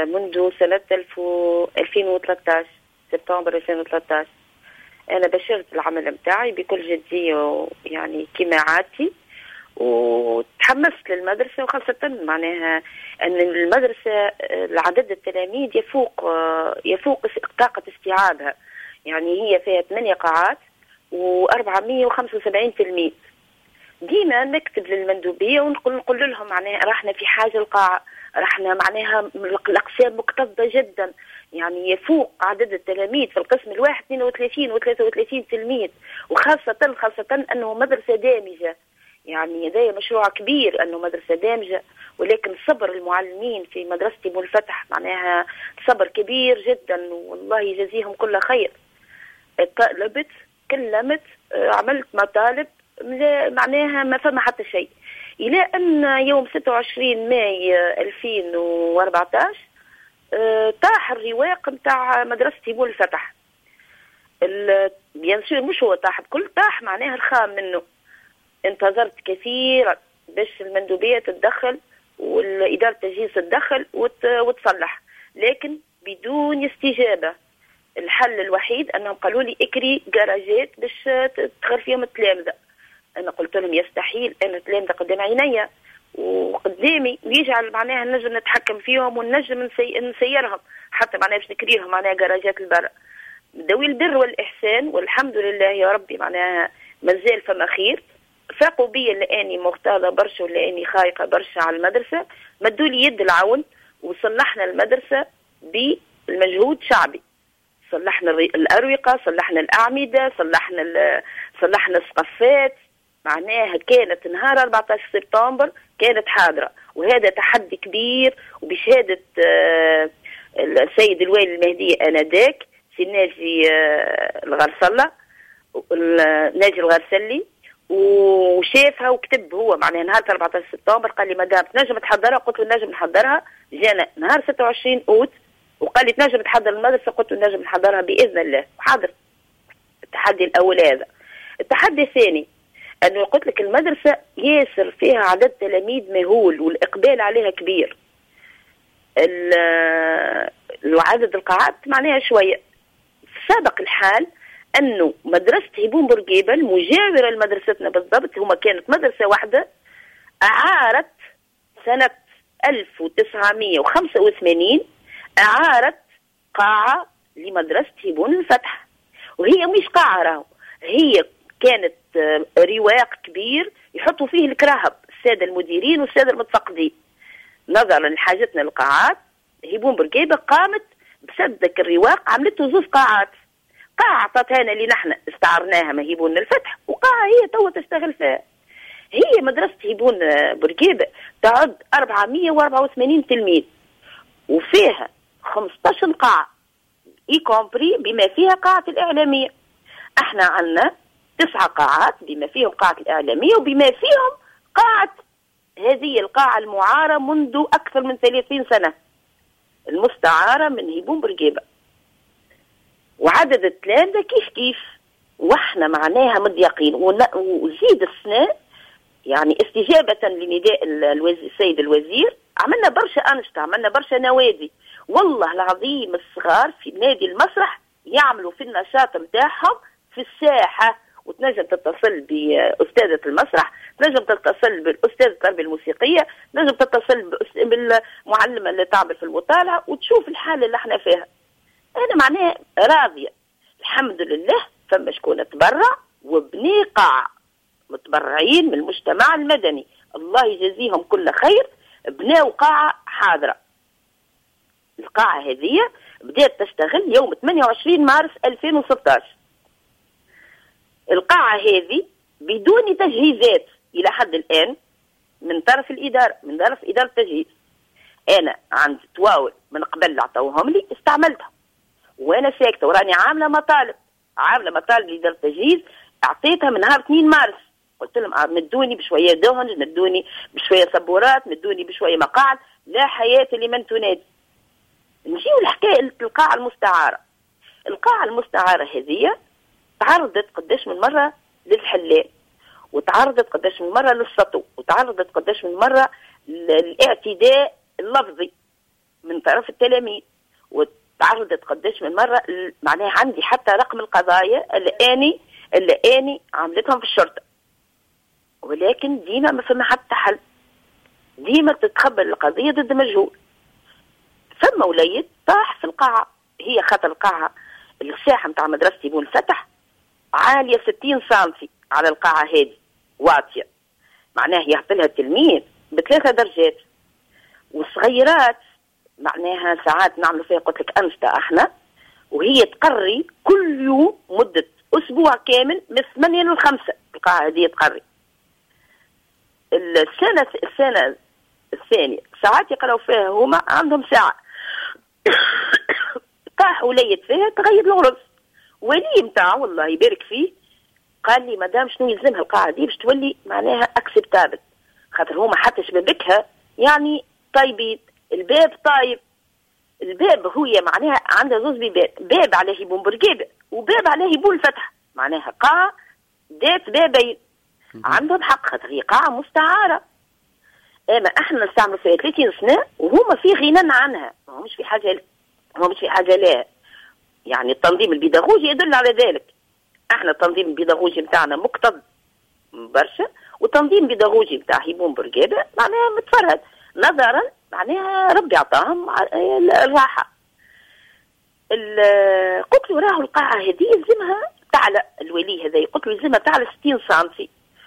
منذ سنة 2013 سبتمبر 2013. أنا بشرت العمل متاعي بكل جدية يعني كما عادتي، وتحمست للمدرسة، وخاصة معناها أن المدرسة عدد التلاميذ يفوق طاقة استيعابها. يعني هي فيها 8 قاعات و475 تلميذ. ديما نكتب للمندوبية ونقول لهم معناها راحنا في حاجة القاعة، راحنا معناها الأقسام مكتظة جدا، يعني يفوق عدد التلاميذ في القسم الواحد 32 و33 تلميذ، وخاصة أنه مدرسة دامجة. يعني هذا مشروع كبير أنه مدرسة دامجة، ولكن صبر المعلمين في مدرستي منفتح معناها صبر كبير جدا، والله يجزيهم كل خير. كلمت عملت مطالب معناها ما فما حتى شيء، إلى أن يوم 26 ماي 2014 طاح الرواق متاع مدرستي منفتح. بيان مش هو طاح بكل، طاح معناها الخام منه. انتظرت كثيرا باش المندوبية تتدخل والإدارة التجهيز تتدخل وتصلح، لكن بدون استجابة. الحل الوحيد أنهم قالوا لي اكري جراجات باش تدخل فيهم التلامذة. أنا قلت لهم يستحيل، أنا التلامذة قدام عينيا وقدامي، يجعل معناها نجم نتحكم فيهم ونجم نسيرهم حتى معناها باش نكريهم معناها جراجات البر. ذوي البر والإحسان والحمد لله يا ربي معناها مازال فما خير، فاقوا بي لاني مغتاظه برشا ولاني خايقه برشا على المدرسه، مدوا لي يد العون وصلحنا المدرسه بالمجهود شعبي. صلحنا الاروقه، صلحنا الاعمده، صلحنا السقفات. معناها كانت نهار 14 سبتمبر كانت حاضره، وهذا تحدي كبير. وبشهاده السيد الوالي المهدي انذاك سي ناجي الغرسله، ناجي الغرسلي، وشافها وكتب هو معناها نهار 14 سبتمبر قال لي مدام تنجم تحضرها؟ قلت له نجم نحضرها. جانا نهار 26 اوت وقال لي تنجم تحضر المدرسه؟ قلت له نجم نحضرها باذن الله. وحاضر. التحدي الاول هذا. التحدي الثاني انه قلت لك المدرسه ياسر فيها عدد تلاميذ مهول والإقبال عليها كبير. عدد القاعات معناها شويه. في سابق الحال انه مدرسه هيبون بورقيبه المجاوره لمدرستنا بالضبط، هما كانت مدرسه واحده، اعارت سنه 1985 اعارت قاعه لمدرسه هيبون الفتح، وهي مش قاعه راهو، هي كانت رواق كبير يحطوا فيه الكراهب الساده المديرين والساده المتفقدين. نظرا لحاجتنا للقاعات هيبون بورقيبه قامت بسدك الرواق، عملته زوج قاعات. قاعة عطتها اللي نحن استعرناها ما هيبون الفتح، وقاعة هي توا تشتغل فيها. هي مدرسة هيبون بورقيبة تعد 484 تلميذ وفيها 15 قاعة اي كومبري بما فيها قاعة الإعلامية. احنا عندنا 9 قاعات بما فيهم قاعة الإعلامية وبما فيهم قاعة هذه القاعة المعارة منذ أكثر من 30 سنة المستعارة من هيبون بورقيبة. وعدد التلامذة كيف واحنا معناها مضيقين. وزيد السنة يعني استجابة لنداء السيد الوزير عملنا برشا أنشطة، عملنا برشا نوادي. والله العظيم الصغار في نادي المسرح يعملوا في النشاط متاعهم في الساحة، وتنجم تتصل بأستاذة المسرح، تنجم تتصل بالأستاذ التربية الموسيقية، تنجم تتصل بالمعلمة اللي تعمل في المطالعة وتشوف الحالة اللي احنا فيها. أنا معناها راضية الحمد لله. فما شكون تبرع وبني قاعة متبرعين من المجتمع المدني، الله يجزيهم كل خير، بناو قاعة حاضرة. القاعة هذه بدأت تشتغل يوم 28 مارس 2016. القاعة هذه بدون تجهيزات إلى حد الآن من طرف الإدارة، من طرف إدارة التجهيز. أنا عندي تواول من قبل عطوهم لي استعملتها وانا ساكته، وراني عامله مطالب لإدارة التجهيز اعطيتها من نهار 2 مارس. قلت لهم مدوني بشويه دهن، مدوني بشويه صبورات، مدوني بشويه مقاعد، لا حياه لمن تنادي. نجيو الحكايه القاعه المستعاره. القاعه المستعاره هذه تعرضت قداش من مره للحلال، وتعرضت قداش من مره للسطو، وتعرضت قداش من مره للاعتداء اللفظي. من طرف التلاميذ، وتعرضت قداش من مرة معناها عندي حتى رقم القضايا اللي اني عملتهم في الشرطة، ولكن ديما ما فما حتى حل، ديما تتخبر القضية ضد مجهول. فما وليد طاح في القاعة، هي خاطر القاعة الساحة متاع مدرستي بون فتح عالية 60 سنتي على القاعة هذه واطية، معناها يهبط لها التلميذ ب3 درجات، والصغيرات معناها ساعات نعملوا فيها قلت لك أنشطة احنا، وهي تقري كل يوم مدة أسبوع كامل من 8 ل 5 القاعة هذه تقري. السنة الثانية ساعات يقراو فيها هما عندهم ساعة طاح وليد فيها تغير الغرز. ولي متاع والله يبارك فيه قال لي مدام شنو يلزمها القاعة دي باش تولي معناها اكسبتابل، خاطر هما حتى شبابكها يعني طيبين، الباب طايب، الباب هو معناها عندها زوز بيبان، باب عليه يبون برقيبة وباب عليه يبون فتح، معناها قاعة دات بابين. عندهم حق خاطر هي قاعة مستعارة، اما احنا نستعملوا فيها 30 سنة وهما في غنى عنها، هو مش في حاجة لها. يعني التنظيم البيداغوجي يدل على ذلك. احنا التنظيم البيداغوجي بتاعنا مقتض برشا، والتنظيم البيداغوجي بتاع هيبون برقيبة معناها متفرد نظرا معناها ربي عطاهم الراحة. قلت له راهو القاعة هذه يلزمها تعلى، الولي هذا قلت له يلزمها تعلى 60 سنتي،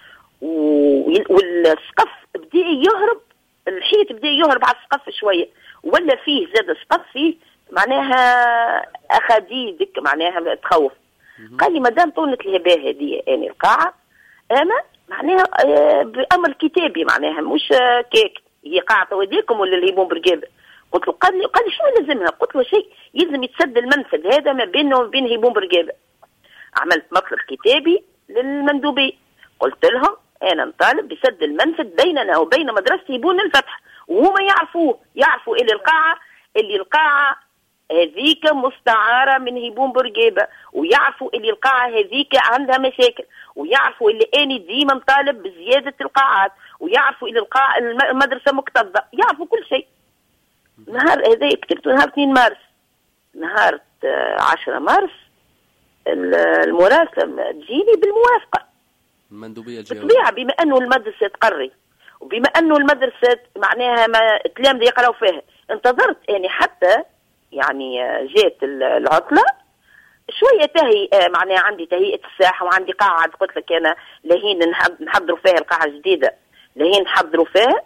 والسقف بدا يهرب، الحيط بدا يهرب على السقف شوية، ولا فيه زاد سقف فيه معناها أخاديدك معناها تخوف. قال لي مدام طولت الهباء هذه يعني القاعة أنا معناها بأمر كتابي معناها مش كيك، هي قاعة وديكم ولا اللي يبون برقابة. قلت له قال لي شو لازمها؟ قلت له شيء يلزم يتسد المنفذ هذا ما بينه وبين هيبون برقابة. عملت مطلب كتابي للمندوبين، قلت لهم أنا نطالب بسد المنفذ بيننا وبين مدرسة هيبون الفتح، وهما يعرفوا اللي القاعة هذيك مستعارة من هيبون برقيبة، ويعرفوا اللي القاعة هذيك عندها مشاكل، ويعرفوا اللي أنا ديما نطالب بزيادة القاعات، ويعرفوا اللي المدرسة مكتظة، يعرفوا كل شيء. نهار هذا كتبته نهار 2 مارس، نهار 10 مارس المراسلة تجيني بالموافقة المندوبية بالطبيعة، بما أنه المدرسة تقري وبما أنه المدرسة معناها ما التلامذة يقراوا فيها. انتظرت يعني حتى يعني جات العطلة شوية تهيئة، معناها عندي تهيئة الساحة وعندي قاعة قلت لك أنا لهين نحضروا فيها القاعة الجديدة، لهين نحضروا فيها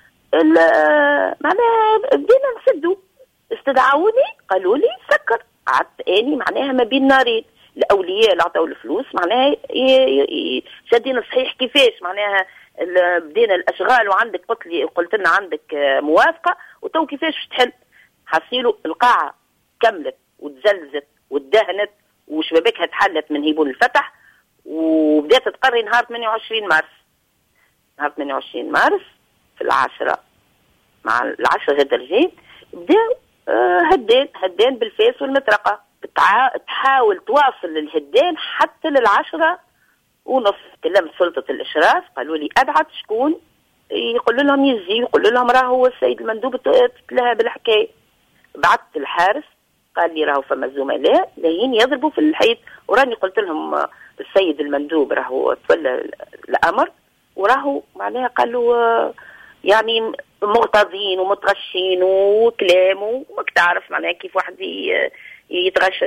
معناها بدينا نسدوا. استدعوني قالوا لي سكر، قعدت اني معناها ما بين نارين، الاولياء اللي عطاو الفلوس معناها شادين صحيح كيفاش معناها بدينا الاشغال وعندك قلت لنا عندك موافقه وتو كيفاش تحل. حصيلوا القاعه كملت وتزلزت وتدهنت وشبابكها تحلت من هيبون الفتح، وبدات تقري نهار 28 مارس. نهار 28 مارس في 10 مع 10 درجات بداو هدان بالفاس والمطرقه، تحاول تواصل الهدان حتى 10:30. كلمت سلطه الاشراف قالوا لي ابعد شكون يقول لهم يزي، يقول لهم راهو السيد المندوب تلهى بالحكايه. بعثت الحارس قال لي راهو فما زملاء لاهين يضربوا في الحيط، وراني قلت لهم السيد المندوب راهو تولى الامر، وراهو معناها قالوا يعني مغتاظين ومتغشين وكلام وماك تعرف معناها كيف واحد يتغشش.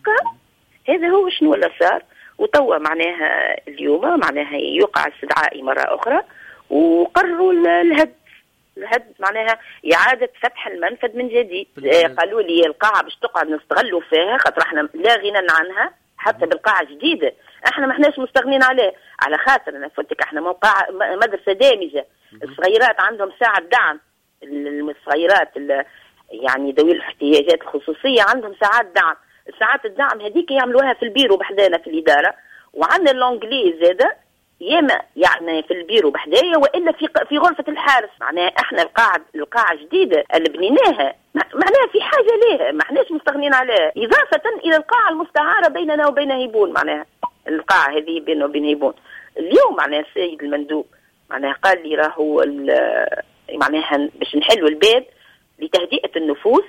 هذا هو شنو ولا صار. وتوا معناها اليوم معناها يوقع استدعائي مرة أخرى، وقرروا الهد معناها إعادة فتح المنفذ من جديد. قالوا لي القاعة باش تقعد نستغلوا فيها خاطر احنا لا غنى عنها حتى بالقاعة جديدة، احنا ما احناش مستغنين على خاطر انا قلت احنا موقع مدرسة دامجة، الصغيرات عندهم ساعة دعم، الصغيرات يعني ذوي الاحتياجات الخصوصية عندهم ساعات دعم، ساعات الدعم هذيك يعملوها في البيرو بحدانا في الإدارة، وعندنا اللونجلي زاده ياما يعني في البيرو بحدايا والا في غرفه الحارس. معناها احنا القاعه جديده اللي بنيناها معناها في حاجه ليها ما احناش مستغنين عليها، اضافه الى القاعه المستعاره بيننا وبين هيبون. معناها القاعه هذه بيننا وبين هيبون اليوم معناها السيد المندوب معناها قال لي راهو معناها باش نحلوا الباب لتهدئة النفوس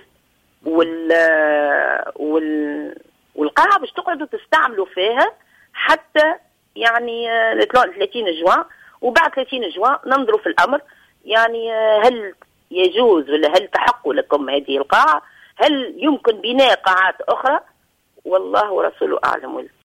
والقاعة باش تقعدوا تستعملوا فيها حتى يعني 30 جوان. وبعد 30 جوان ننظروا في الأمر، يعني هل يجوز ولا هل تحق لكم هذه القاعة، هل يمكن بناء قاعات أخرى، والله ورسوله أعلم.